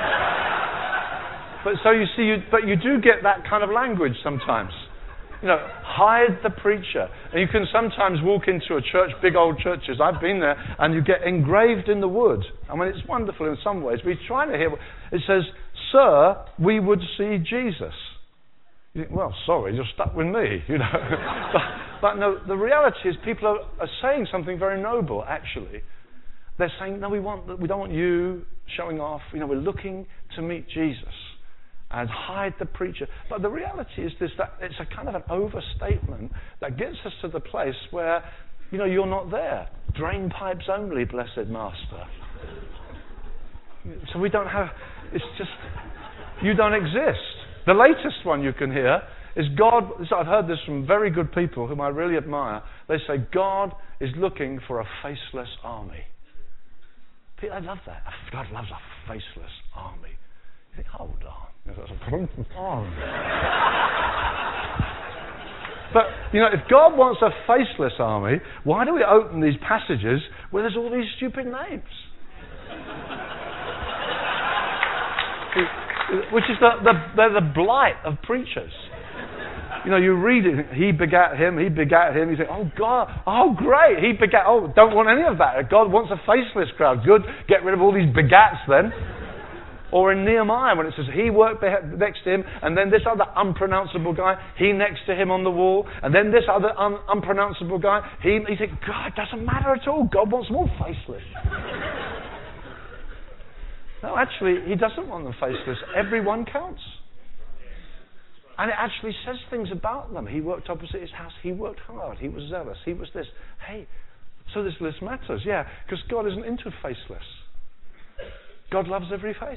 But so you see, you do get that kind of language sometimes. You know, hide the preacher. And you can sometimes walk into a church, big old churches, I've been there, and you get engraved in the wood. I mean, it's wonderful in some ways. We're trying to hear, it says, sir, we would see Jesus. You think, well, sorry, you're stuck with me, you know. but no, the reality is people are saying something very noble, actually. They're saying, no, we don't want you showing off. You know, we're looking to meet Jesus and hide the preacher. But the reality is this, that it's a kind of an overstatement that gets us to the place where, you know, you're not there. Drain pipes only, blessed master. So we don't have, it's just, you don't exist. The latest one you can hear is God, I've heard this from very good people whom I really admire. They say, God is looking for a faceless army. I love that. God loves a faceless army. You think, hold on. But, you know, if God wants a faceless army, why do we open these passages where there's all these stupid names? Which is they're the blight of preachers. You know, you read it, he begat him, you think, oh God, oh great, he begat, oh, don't want any of that. God wants a faceless crowd. Good, get rid of all these begats then. Or in Nehemiah when it says he worked next to him, and then this other unpronounceable guy, he next to him on the wall, and then this other unpronounceable guy, he think, God, it doesn't matter at all. God wants them all faceless. No, actually, he doesn't want them faceless. Everyone counts. And it actually says things about them. He worked opposite his house. He worked hard. He was zealous. He was this. Hey, so this list matters, yeah, because God isn't into faceless. God loves every face.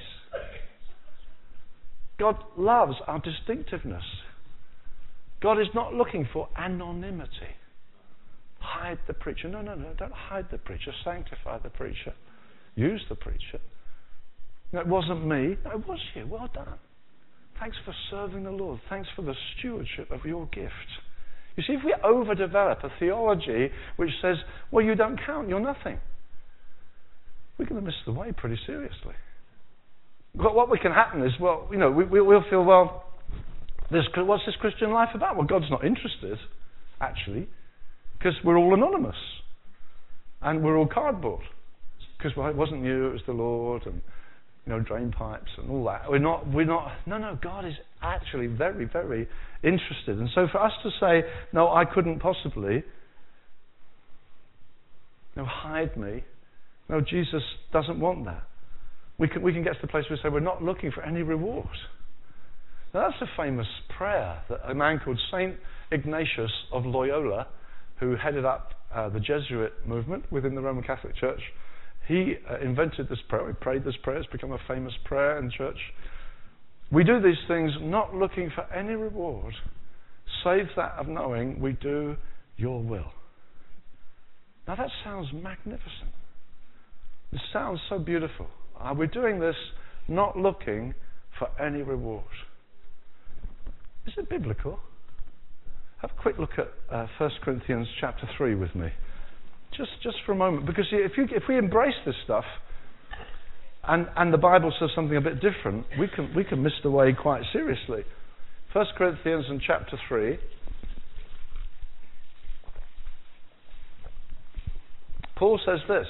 God loves our distinctiveness. God is not looking for anonymity. Hide the preacher. No, don't hide the preacher. Sanctify the preacher. Use the preacher. No, it wasn't me. No, it was you. Well done. Thanks for serving the Lord. Thanks for the stewardship of your gift. You see, if we overdevelop a theology which says, well, you don't count, you're nothing, we're going to miss the way pretty seriously. But what can happen is, well, you know, we'll feel, well, what's this Christian life about? Well, God's not interested, actually, because we're all anonymous. And we're all cardboard. Because, well, it wasn't you, it was the Lord, and you know, drain pipes and all that. We're not, no, God is actually very, very interested. And so for us to say, no, I couldn't possibly, no, hide me, no, Jesus doesn't want that. We can get to the place where we say we're not looking for any reward. Now that's a famous prayer that a man called Saint Ignatius of Loyola, who headed up the Jesuit movement within the Roman Catholic Church, he invented this prayer. He prayed this prayer. It's become a famous prayer in church. We do these things not looking for any reward, save that of knowing we do your will. Now that sounds magnificent. It sounds so beautiful. We're doing this not looking for any reward. Is it biblical? Have a quick look at 1 Corinthians chapter 3 with me. Just for a moment, because if we embrace this stuff, and the Bible says something a bit different, we can miss the way quite seriously. 1 Corinthians in chapter 3. Paul says this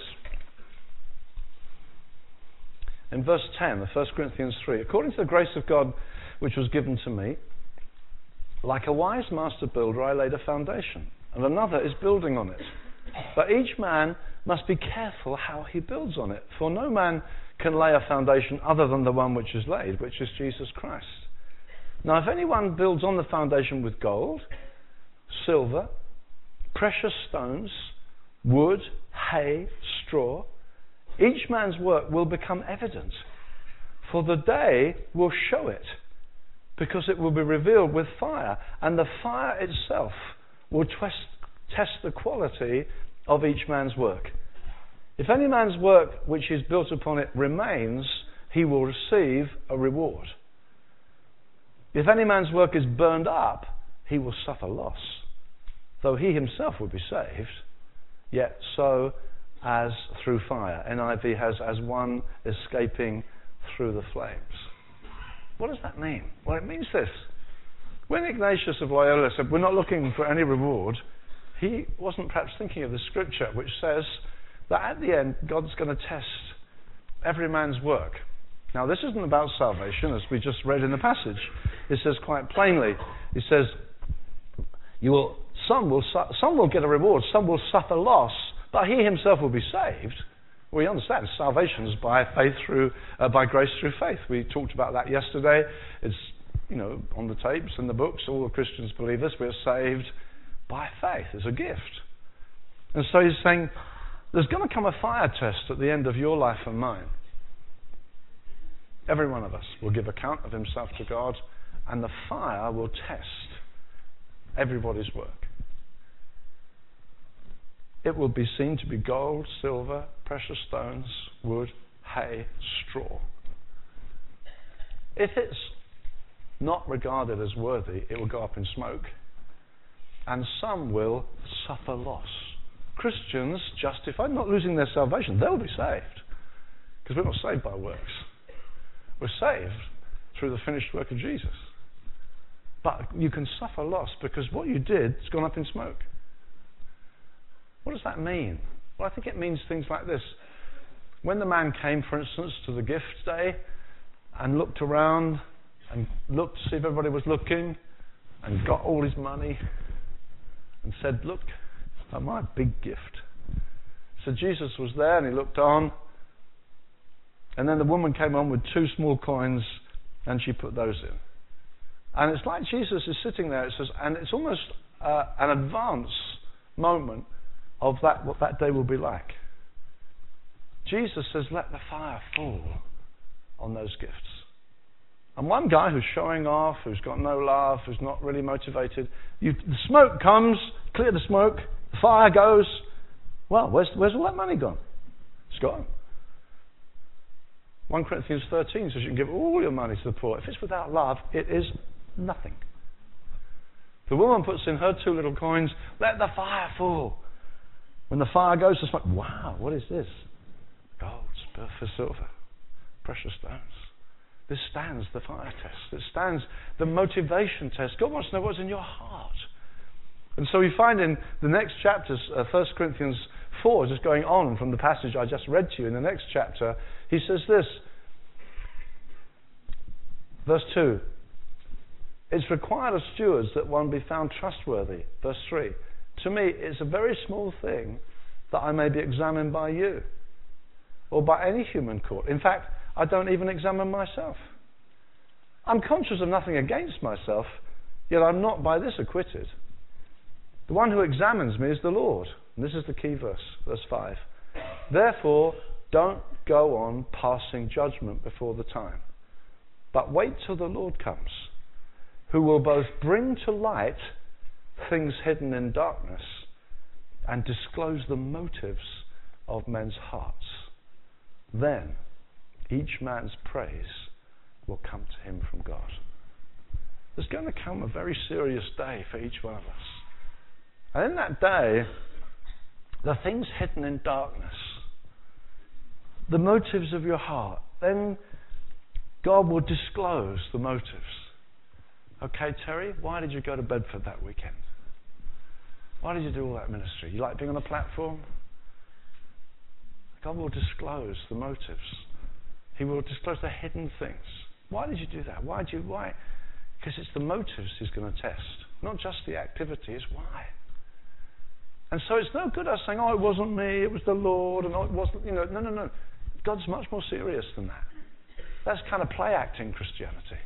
in verse 10 of 1 Corinthians 3. According to the grace of God which was given to me, like a wise master builder, I laid a foundation, and another is building on it. But each man must be careful how he builds on it. For no man can lay a foundation other than the one which is laid, which is Jesus Christ. Now, if anyone builds on the foundation with gold, silver, precious stones, wood, hay, straw, each man's work will become evident, for the day will show it, because it will be revealed with fire, and the fire itself will test the quality of each man's work. If any man's work which is built upon it remains, he will receive a reward. If any man's work is burned up, he will suffer loss, though he himself will be saved, yet so as through fire. NIV has as one escaping through the flames. What does that mean? Well, it means this. When Ignatius of Loyola said, we're not looking for any reward, he wasn't perhaps thinking of the scripture which says that at the end, God's going to test every man's work. Now, this isn't about salvation, as we just read in the passage. It says quite plainly, it says, some will get a reward, some will suffer loss, but he himself will be saved. We understand salvation is by faith by grace through faith. We talked about that yesterday. It's on the tapes and the books. All the Christians believe this. We're saved by faith. It's a gift. And so he's saying, there's going to come a fire test at the end of your life and mine. Every one of us will give account of himself to God, and the fire will test everybody's work. It will be seen to be gold, silver, precious stones, wood, hay, straw. If it's not regarded as worthy, it will go up in smoke, and some will suffer loss. Christians justified, not losing their salvation, they'll be saved, because we're not saved by works. We're saved through the finished work of Jesus. But you can suffer loss because what you did has gone up in smoke. What does that mean? Well, I think it means things like this. When the man came, for instance, to the gift day and looked around and looked to see if everybody was looking and got all his money and said, look at my big gift. So Jesus was there and he looked on, and then the woman came on with 2 small coins and she put those in. And it's like Jesus is sitting there, it says, and it's almost an advance moment of what that day will be like. Jesus says, let the fire fall on those gifts. And one guy who's showing off, who's got no love, who's not really motivated, the smoke comes, clear the smoke, the fire goes. Well, where's all that money gone? It's gone. 1 Corinthians 13 says you can give all your money to the poor. If it's without love, it is nothing. The woman puts in her 2 little coins, let the fire fall. When the fire goes, it's like, wow, what is this? Gold for silver, precious stones. This stands the fire test. It stands the motivation test. God wants to know what's in your heart. And so we find in the next chapters, 1 Corinthians 4, just going on from the passage I just read to you, in the next chapter, he says this, verse 2, it's required of stewards that one be found trustworthy. Verse 3, to me it's a very small thing that I may be examined by you or by any human court. In fact, I don't even examine myself. I'm conscious of nothing against myself, yet I'm not by this acquitted. The one who examines me is the Lord. And this is the key verse, verse 5. Therefore, don't go on passing judgment before the time, but wait till the Lord comes, who will both bring to light things hidden in darkness and disclose the motives of men's hearts. Then each man's praise will come to him from God. There's going to come a very serious day for each one of us. And in that day, the things hidden in darkness, the motives of your heart, then God will disclose the motives. Okay, Terry, why did you go to Bedford that weekend? Why did you do all that ministry? You like being on a platform? God will disclose the motives. He will disclose the hidden things. Why did you do that? Why? Because it's the motives he's going to test. Not just the activity, it's why. And so it's no good us saying, oh, it wasn't me, it was the Lord, and oh, it wasn't, no. God's much more serious than that. That's kind of play acting Christianity.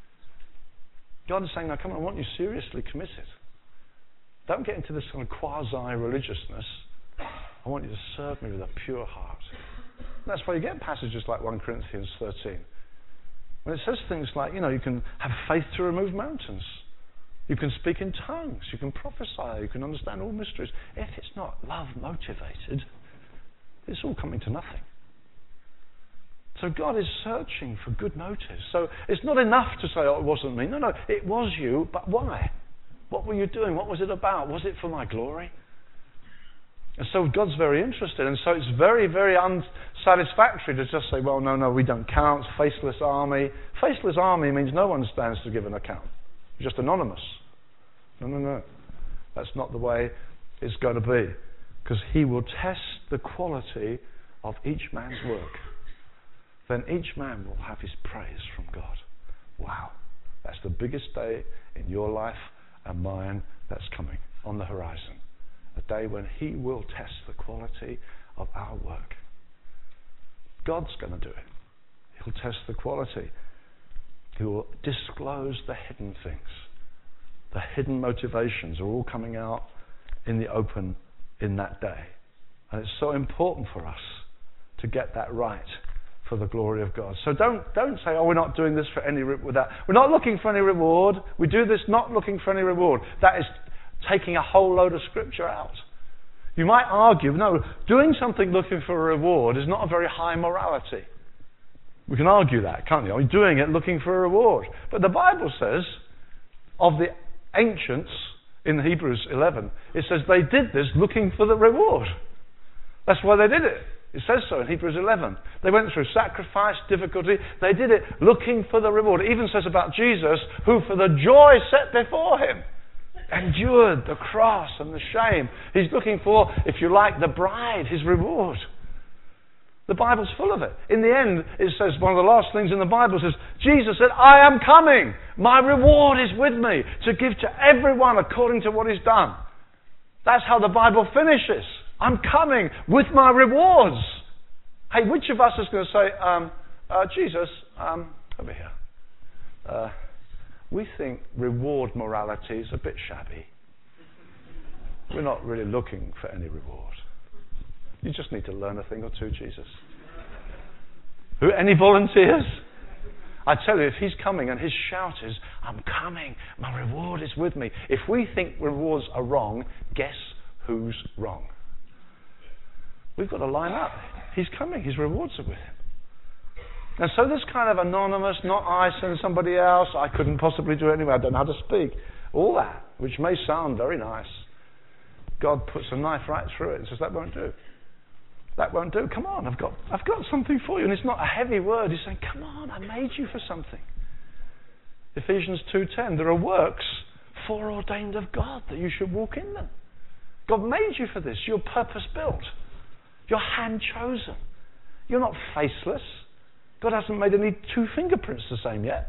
God is saying, now come on, I want you seriously committed. Don't get into this kind of quasi-religiousness. I want you to serve me with a pure heart. And that's why you get passages like 1 Corinthians 13. When it says things like, you can have faith to remove mountains. You can speak in tongues. You can prophesy. You can understand all mysteries. If it's not love motivated, it's all coming to nothing. So God is searching for good motives. So it's not enough to say, oh, it wasn't me. No, it was you, but why? What were you doing? What was it about? Was it for my glory? And so God's very interested. And so it's very, very unsatisfactory to just say, well, no, we don't count. Faceless army. Faceless army means no one stands to give an account. Just anonymous. No. That's not the way it's going to be. Because he will test the quality of each man's work. Then each man will have his praise from God. Wow. That's the biggest day in your life and mine that's coming on the horizon. A day when he will test the quality of our work. God's going to do it. He'll test the quality. He will disclose the hidden things. The hidden motivations are all coming out in the open in that day. And it's so important for us to get that right for the glory of God. So don't say, oh, we're not doing this for any reward. We're not looking for any reward. We do this not looking for any reward. That is taking a whole load of scripture out. You might argue, no, doing something looking for a reward is not a very high morality. We can argue that, can't you? I mean, doing it looking for a reward. But the Bible says, of the ancients in Hebrews 11, it says they did this looking for the reward. That's why they did it. It says so in Hebrews 11. They went through sacrifice, difficulty. They did it looking for the reward. It even says about Jesus, who for the joy set before him, endured the cross and the shame. He's looking for, if you like, the bride, his reward. The Bible's full of it. In the end, it says, one of the last things in the Bible says, Jesus said, I am coming. My reward is with me to give to everyone according to what he's done. That's how the Bible finishes. I'm coming with my rewards. Hey, which of us is going to say, Jesus, over here. We think reward morality is a bit shabby. We're not really looking for any reward. You just need to learn a thing or two, Jesus. Any volunteers? I tell you, if he's coming and his shout is, I'm coming, my reward is with me. If we think rewards are wrong, guess who's wrong? We've got to line up. He's coming, his rewards are with him. And so this kind of anonymous, not I send somebody else, I couldn't possibly do it anyway, I don't know how to speak, all that, which may sound very nice, God puts a knife right through it and says, that won't do. That won't do. Come on, I've got something for you. And it's not a heavy word. He's saying, come on, I made you for something. Ephesians 2:10, there are works foreordained of God that you should walk in them. God made you for this. You're purpose-built. You're hand-chosen. You're not faceless. God hasn't made any two fingerprints the same yet.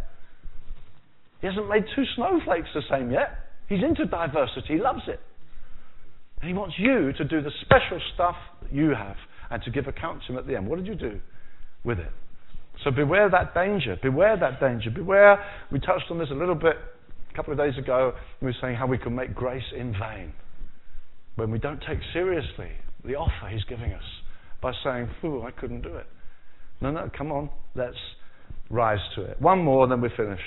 He hasn't made two snowflakes the same yet. He's into diversity. He loves it. And he wants you to do the special stuff that you have and to give account to him at the end. What did you do with it? So beware that danger. Beware that danger. Beware. We touched on this a little bit a couple of days ago. We were saying how we can make grace in vain when we don't take seriously the offer he's giving us by saying, I couldn't do it. No, come on. Let's rise to it. One more and then we're finished.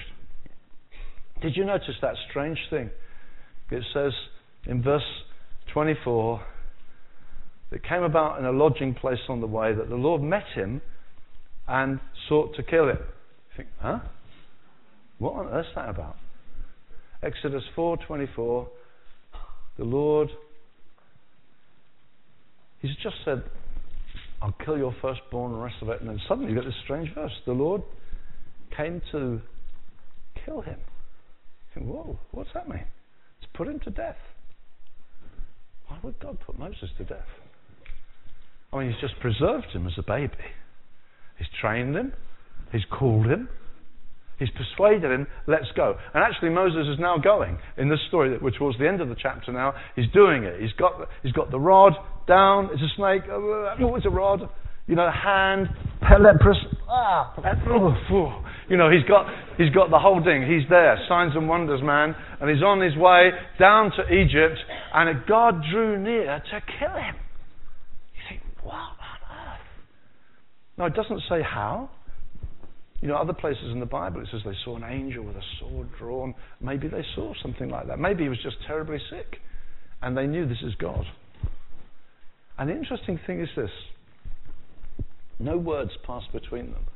Did you notice that strange thing? It says in verse 24, it came about in a lodging place on the way that the Lord met him and sought to kill him. You think, huh? What on earth is that about? Exodus 4:24, the Lord, he's just said, I'll kill your firstborn and the rest of it. And then suddenly you get this strange verse. The Lord came to kill him. You think, whoa, what's that mean? To put him to death. Why would God put Moses to death? I mean, he's just preserved him as a baby. He's trained him. He's called him. He's persuaded him, let's go. And actually Moses is now going. In this story, we're towards the end of the chapter now, he's doing it. He's got the rod down, it's a snake, oh, it's a rod, hand, leprous, he's got the whole thing. He's there, signs and wonders, man. And he's on his way down to Egypt, and God drew near to kill him. You think, what on earth? No, it doesn't say how. Other places in the Bible it says they saw an angel with a sword drawn. Maybe they saw something like that. Maybe he was just terribly sick and they knew this is God. And the interesting thing is this. No words pass between them.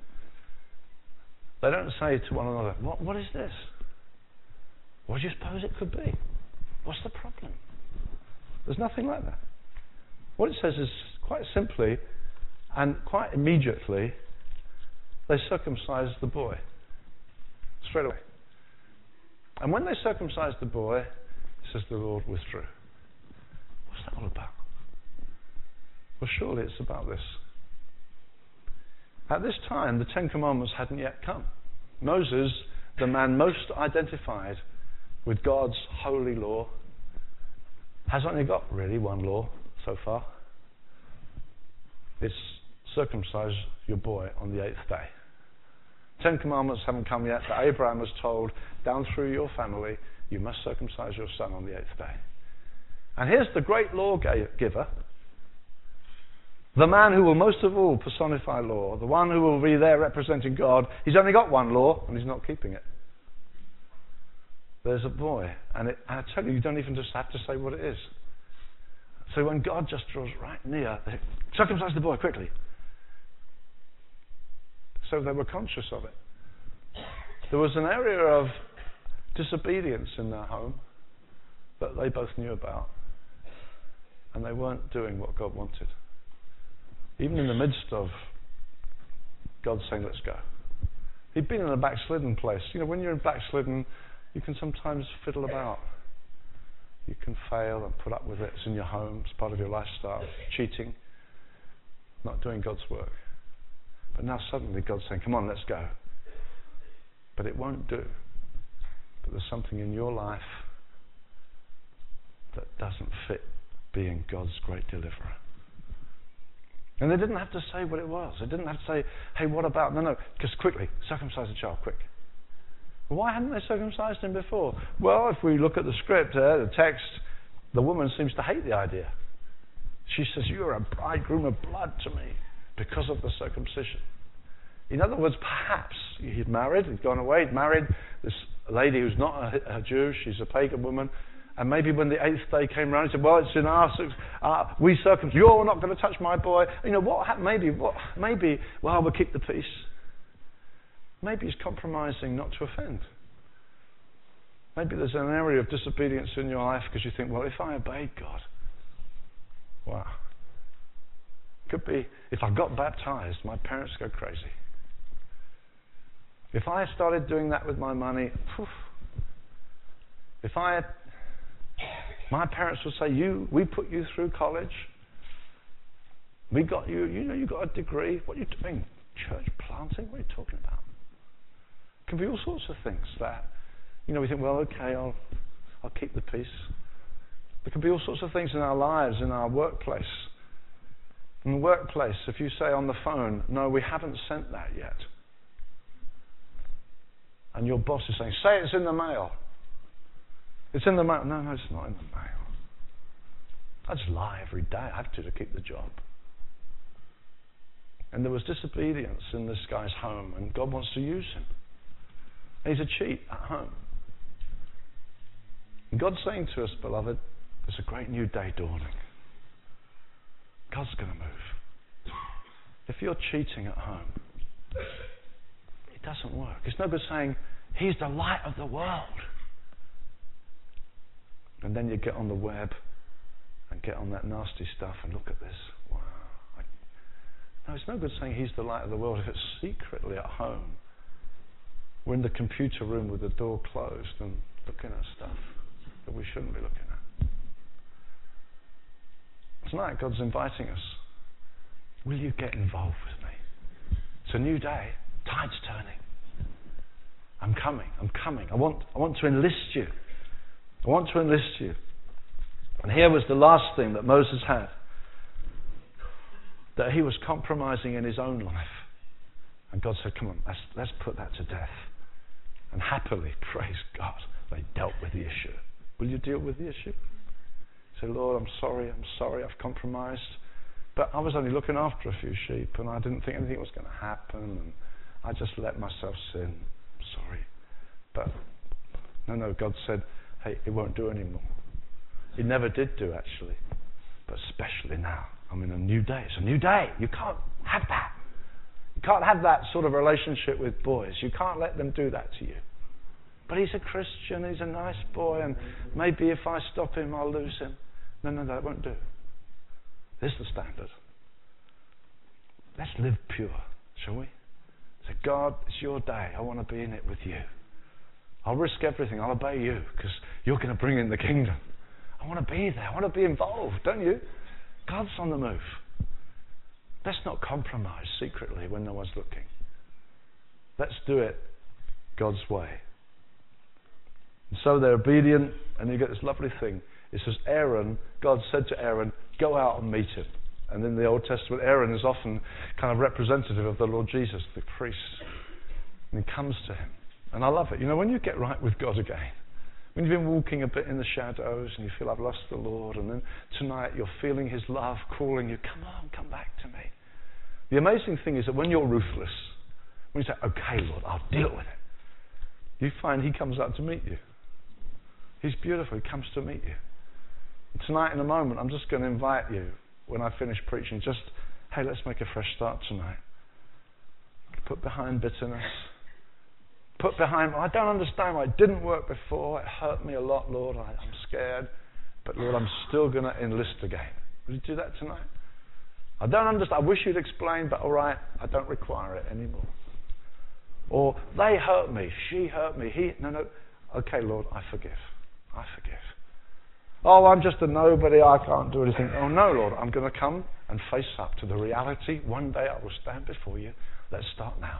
They don't say to one another, what is this? What do you suppose it could be? What's the problem? There's nothing like that. What it says is quite simply and quite immediately, they circumcised the boy. Straight away. And when they circumcised the boy, it says the Lord withdrew. What's that all about? Well, surely it's about this. At this time, the Ten Commandments hadn't yet come. Moses, the man most identified with God's holy law, has only got really one law so far. It's circumcise your boy on the 8th day. 10 Commandments haven't come yet, but Abraham was told, down through your family, you must circumcise your son on the 8th day. And here's the great lawgiver, the man who will most of all personify law, the one who will be there representing God. He's only got one law, and he's not keeping it. There's a boy, and I tell you don't even just have to say what it is. So when God just draws right near, they circumcise the boy quickly. So they were conscious of it. There was an area of disobedience in their home that they both knew about, and they weren't doing what God wanted. Even in the midst of God saying, let's go. He'd been in a backslidden place. When you're in backslidden, you can sometimes fiddle about. You can fail and put up with it. It's in your home. It's part of your lifestyle. Cheating. Not doing God's work. But now suddenly God's saying, come on, let's go. But it won't do. But there's something in your life that doesn't fit being God's great deliverer. And they didn't have to say what it was. They didn't have to say, hey, what about... No, just quickly, circumcise the child, quick. Well, why hadn't they circumcised him before? Well, if we look at the script, the text, the woman seems to hate the idea. She says, you're a bridegroom of blood to me because of the circumcision. In other words, perhaps he'd married, he'd gone away, he'd married this lady who's not a Jew, she's a pagan woman, and maybe when the 8th day came around, he said, well, it's in we circumcised, you're not going to touch my boy. What happened? Maybe, well, we'll keep the peace. Maybe he's compromising not to offend. Maybe there's an area of disobedience in your life because you think, well, if I obeyed God, wow. Could be, if I got baptized, my parents go crazy. If I started doing that with my money, my parents would say, we put you through college. We got you, you got a degree. What are you doing? Church planting? What are you talking about? It can be all sorts of things that, we think, well, okay, I'll keep the peace. There can be all sorts of things in our lives, in our workplace. In the workplace, if you say on the phone, no, we haven't sent that yet. And your boss is saying, say it's in the mail. It's in the mail. No, it's not in the mail. I just lie every day. I have to keep the job. And there was disobedience in this guy's home, and God wants to use him. And he's a cheat at home. And God's saying to us, beloved, there's a great new day dawning. God's going to move. If you're cheating at home, it doesn't work. It's no good saying, he's the light of the world. And then you get on the web and get on that nasty stuff and look at this. Wow. No, it's no good saying he's the light of the world if it's secretly at home. We're in the computer room with the door closed and looking at stuff that we shouldn't be looking at. Tonight, God's inviting us. Will you get involved with me? It's a new day. Tide's turning. I'm coming. I want to enlist you. I want to enlist you. And here was the last thing that Moses had. That he was compromising in his own life. And God said, come on, let's put that to death. And happily, praise God, they dealt with the issue. Will you deal with the issue? Say, Lord, I'm sorry, I've compromised. But I was only looking after a few sheep, and I didn't think anything was going to happen, and I just let myself sin. I'm sorry. But, no, God said, hey, it won't do anymore. It never did do, actually. But especially now. I'm in a new day. It's a new day. You can't have that. You can't have that sort of relationship with boys. You can't let them do that to you. But he's a Christian, he's a nice boy, and maybe if I stop him, I'll lose him. No, that won't do. This is the standard. Let's live pure, shall we? Say, God, it's your day. I want to be in it with you. I'll risk everything. I'll obey you because you're going to bring in the kingdom. I want to be there. I want to be involved, don't you? God's on the move. Let's not compromise secretly when no one's looking. Let's do it God's way. And so they're obedient, and you get this lovely thing. It says God said to Aaron, go out and meet him. And in the Old Testament, Aaron is often kind of representative of the Lord Jesus, the priest. And he comes to him. And I love it. You know, when you get right with God again, when you've been walking a bit in the shadows and you feel I've lost the Lord, and then tonight you're feeling his love calling you, come on, come back to me. The amazing thing is that when you're ruthless, when you say, okay, Lord, I'll deal with it, you find he comes out to meet you. He's beautiful. He comes to meet you. And tonight, in a moment, I'm just going to invite you, when I finish preaching, just, hey, let's make a fresh start tonight. Put behind bitterness. Put behind, I don't understand why it didn't work before. It hurt me a lot, Lord. I'm scared. But, Lord, I'm still going to enlist again. Will you do that tonight? I don't understand. I wish you'd explain, but all right, I don't require it anymore. Or, they hurt me. She hurt me. No. Okay, Lord, I forgive. I forgive. Oh, I'm just a nobody. I can't do anything. Oh, no, Lord, I'm going to come and face up to the reality. One day I will stand before you. Let's start now.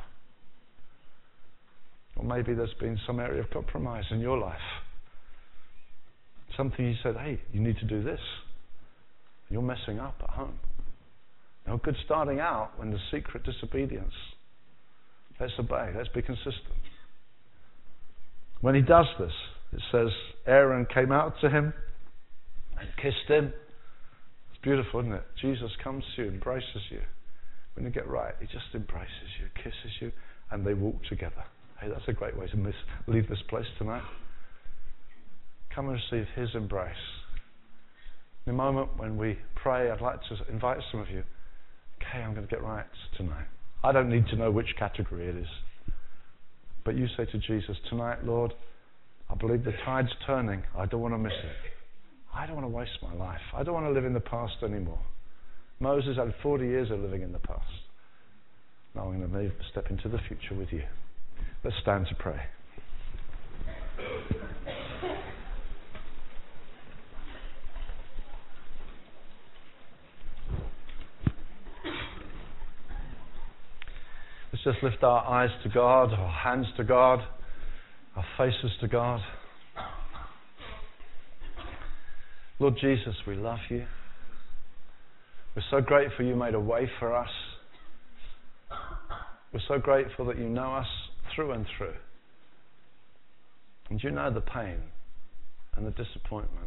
Or maybe there's been some area of compromise in your life. Something you said, hey, you need to do this. You're messing up at home. No good starting out when there's secret disobedience. Let's obey. Let's be consistent. When he does this, it says, Aaron came out to him and kissed him. It's beautiful, isn't it? Jesus comes to you, embraces you. When you get right, he just embraces you, kisses you, and they walk together. Hey, that's a great way to leave this place tonight. Come and receive his embrace. In a moment when we pray, I'd like to invite some of you. Okay, I'm going to get right tonight. I don't need to know which category it is. But you say to Jesus, tonight, Lord, I believe the tide's turning. I don't want to miss it. I don't want to waste my life. I don't want to live in the past anymore. Moses had 40 years of living in the past. Now I'm going to step into the future with you. Let's stand to pray. Let's just lift our eyes to God, our hands to God, our faces to God. Lord Jesus, we love you. We're so grateful you made a way for us. We're so grateful that you know us through and through. And you know the pain and the disappointment.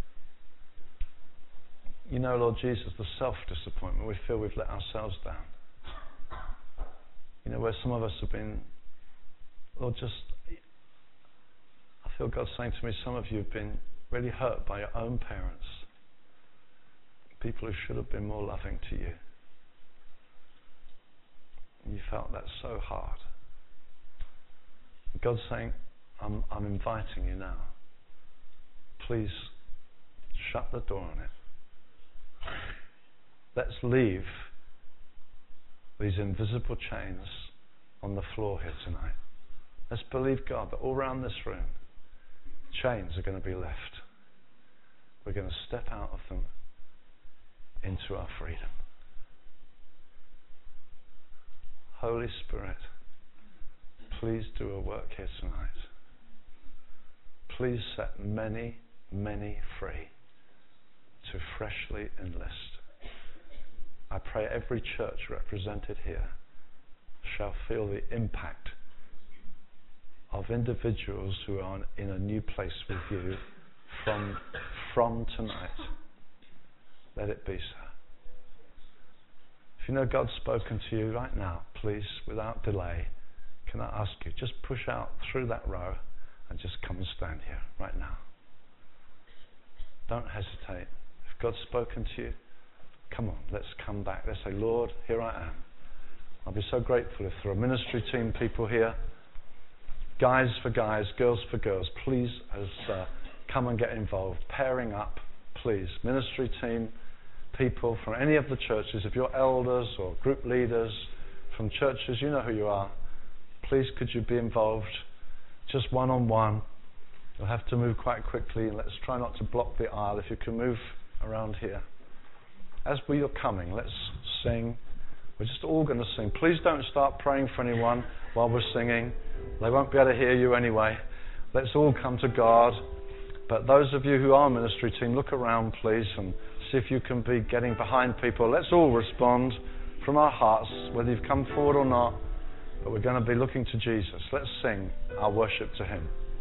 You know, Lord Jesus, the self-disappointment. We feel we've let ourselves down. You know, where some of us have been, Lord, I feel God saying to me, some of you have been really hurt by your own parents. People who should have been more loving to you. And you felt that so hard. And God's saying, I'm inviting you now. Please shut the door on it. Let's leave these invisible chains on the floor here tonight. Let's believe God that all around this room, chains are going to be left. We're going to step out of them into our freedom. Holy Spirit, please do a work here tonight. Please set many, many free to freshly enlist. I pray every church represented here shall feel the impact of individuals who are in a new place with you from tonight. Let it be so. If you know God's spoken to you right now, please, without delay, can I ask you, just push out through that row and just come and stand here right now. Don't hesitate. If God's spoken to you, come on, let's come back. Let's say, Lord, here I am. I'll be so grateful if there are ministry team people here, guys for guys, girls for girls. Please, come and get involved. Pairing up, please. Ministry team people from any of the churches. If you're elders or group leaders from churches, you know who you are. Please, could you be involved? Just one-on-one. You'll have to move quite quickly, and let's try not to block the aisle. If you can move around here. As we are coming, let's sing. We're just all going to sing. Please don't start praying for anyone while we're singing. They won't be able to hear you anyway. Let's all come to God. But those of you who are ministry team, look around, please, and see if you can be getting behind people. Let's all respond from our hearts, whether you've come forward or not. But we're going to be looking to Jesus. Let's sing our worship to Him.